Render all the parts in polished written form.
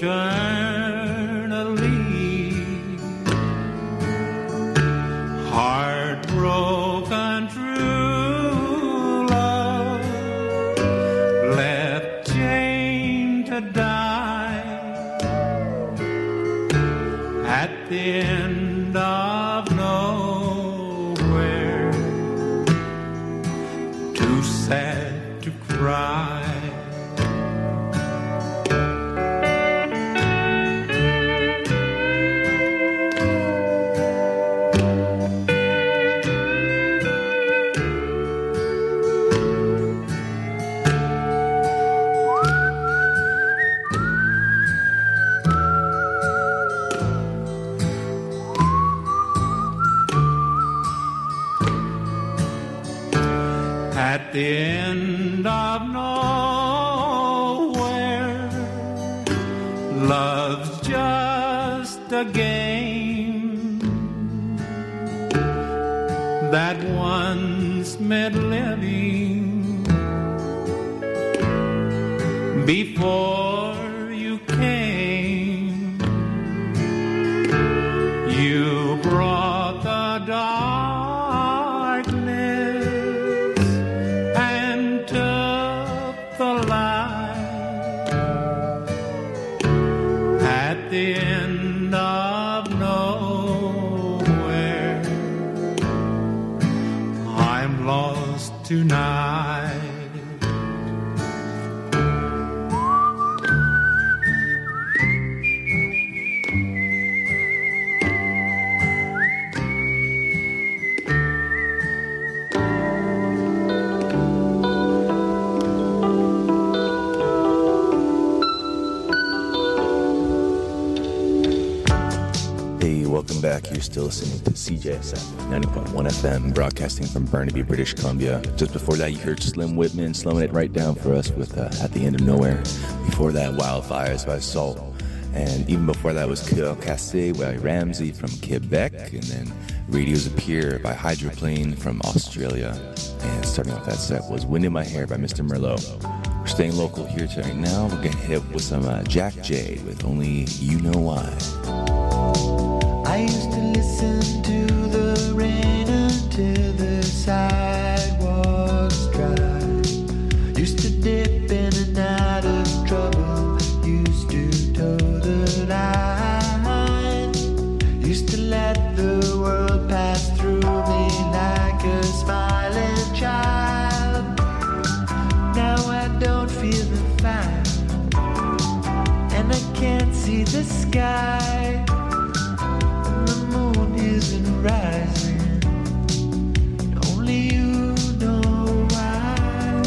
eternally. Heartbroken true love, left chained to die at the end of nowhere, too sad to cry. At the end of nowhere, love's just a game that once meant living before you came. You brought the darkness and took the light. At the end of nowhere, I'm lost tonight. Welcome back. You're still listening to CJSF 90.1 FM, broadcasting from Burnaby, British Columbia. Just before that, you heard Slim Whitman slowing it right down for us with At the End of Nowhere. Before that, Wildfires by Salt. And even before that was Cœur Cassé by Ramsey from Quebec. And then Radios Appear by Hydroplane from Australia. And starting off that set was Wind in My Hair by Mr. Merlot. We're staying local here tonight now. We're going to hit with some Jack Jade with Only You Know Why. I used to listen to the rain until the sidewalks dry. Used to dip in and out of trouble. Used to toe the line. Used to let the world pass through me like a smiling child. Now I don't feel the fire, and I can't see the sky. Isn't rising, only you know why.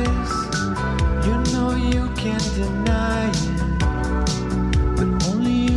Can't deny it, but only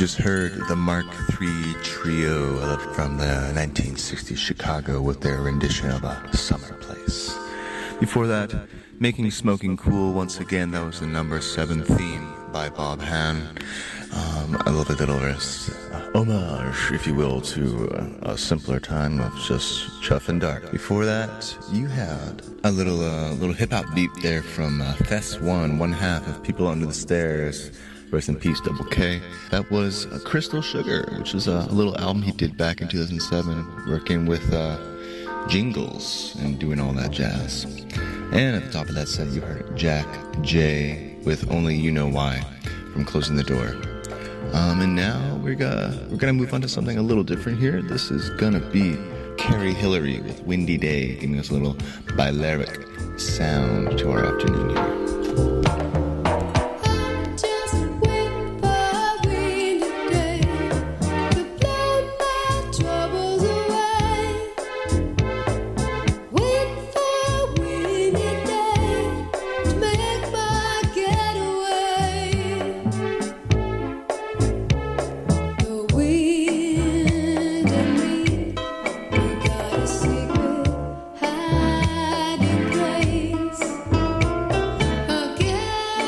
just heard the Mark III Trio from the 1960s Chicago with their rendition of A Summer Place. Before that, Making Smoking Cool, once again, that was the number 7 theme by Bob Hann. I love a little homage, if you will, to a simpler time of just chuff and dark. Before that, you had a little hip-hop beat there from Fest 1 half of People Under the Stairs. Rest in peace, Double K. That was Crystal Sugar, which is a little album he did back in 2007, working with Jingles and doing all that jazz. And at the top of that set, you heard Jack J with Only You Know Why from Closing the Door. And now we're gonna move on to something a little different here. This is gonna be Carrie Hillary with Windy Day, giving us a little Balearic sound to our afternoon here. Hiding place.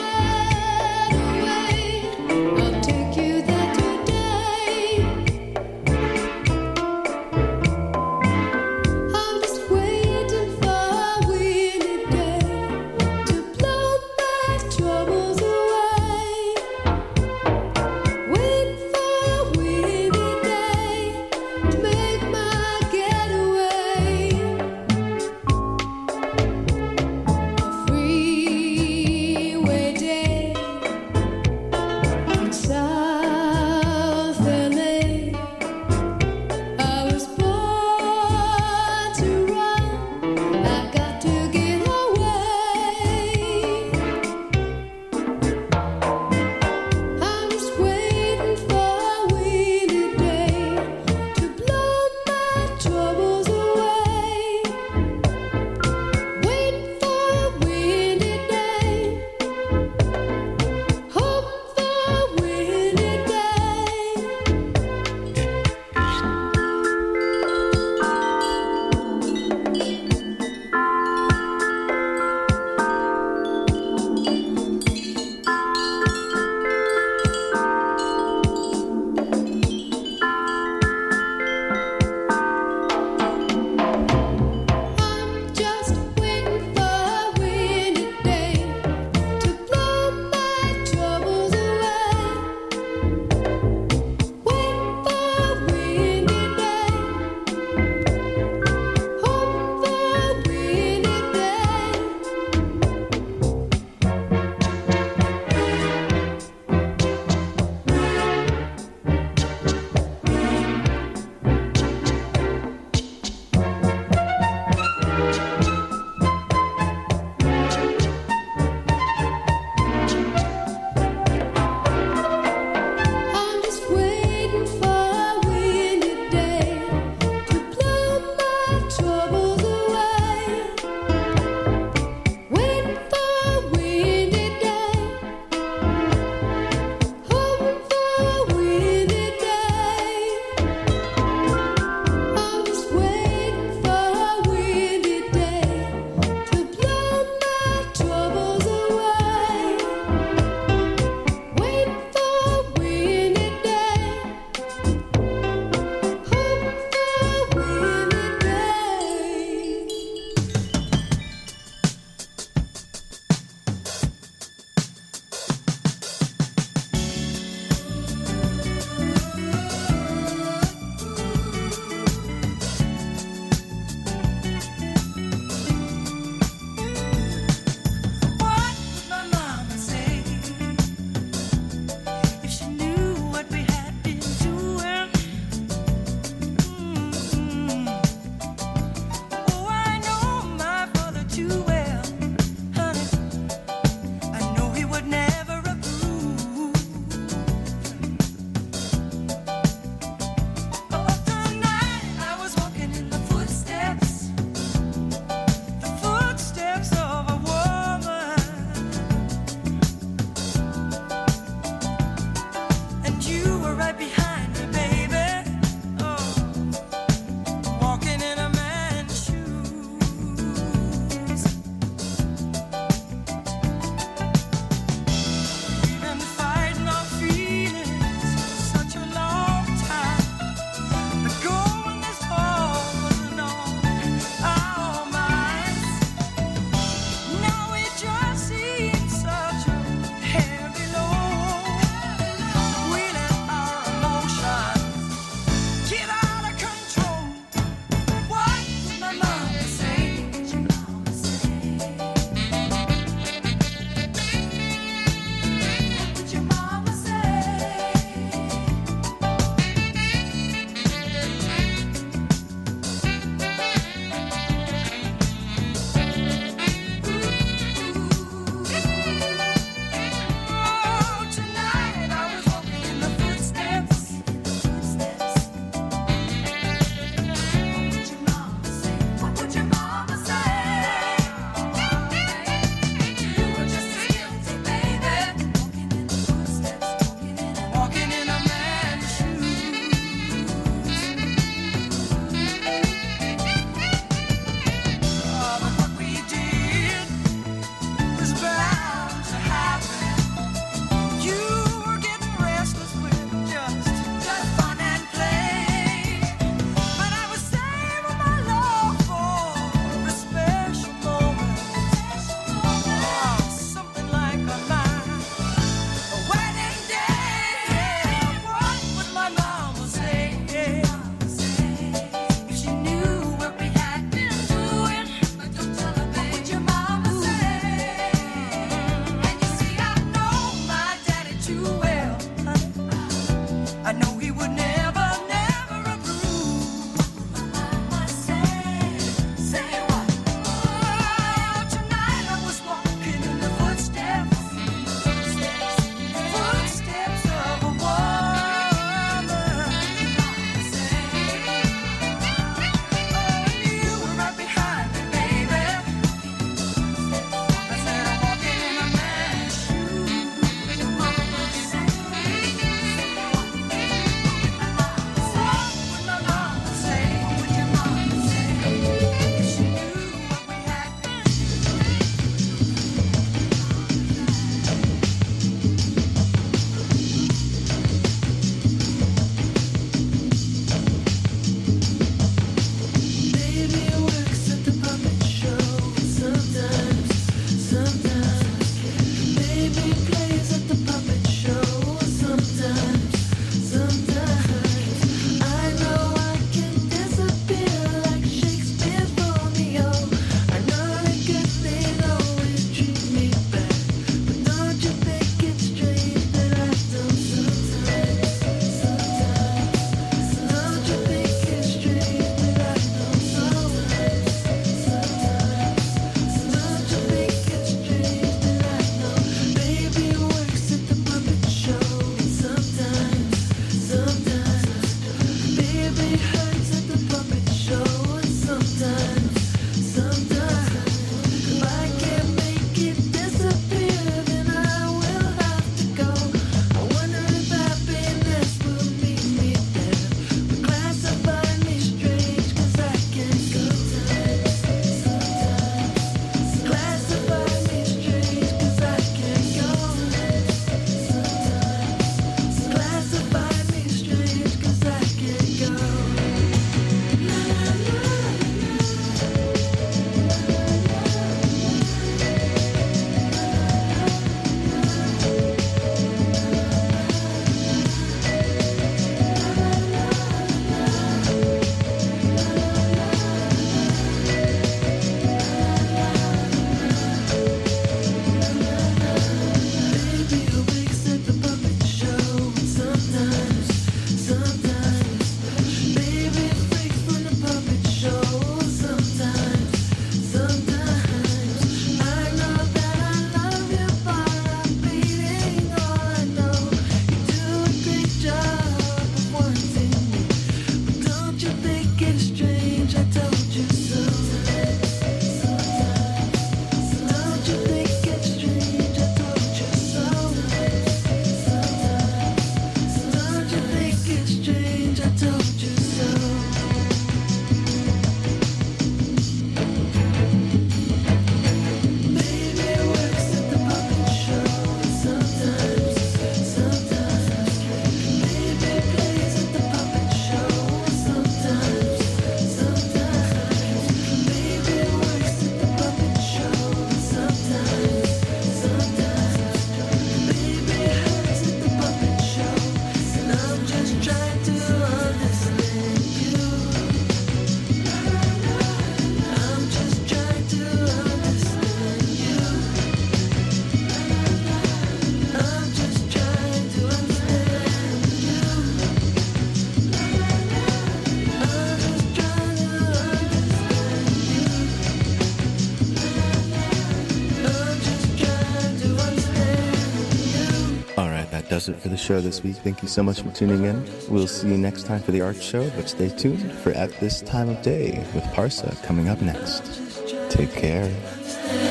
does it for the show this week. Thank you so much for tuning in. We'll see you next time for the art show, but stay tuned for At This Time of Day with Parsa coming up next. Take care.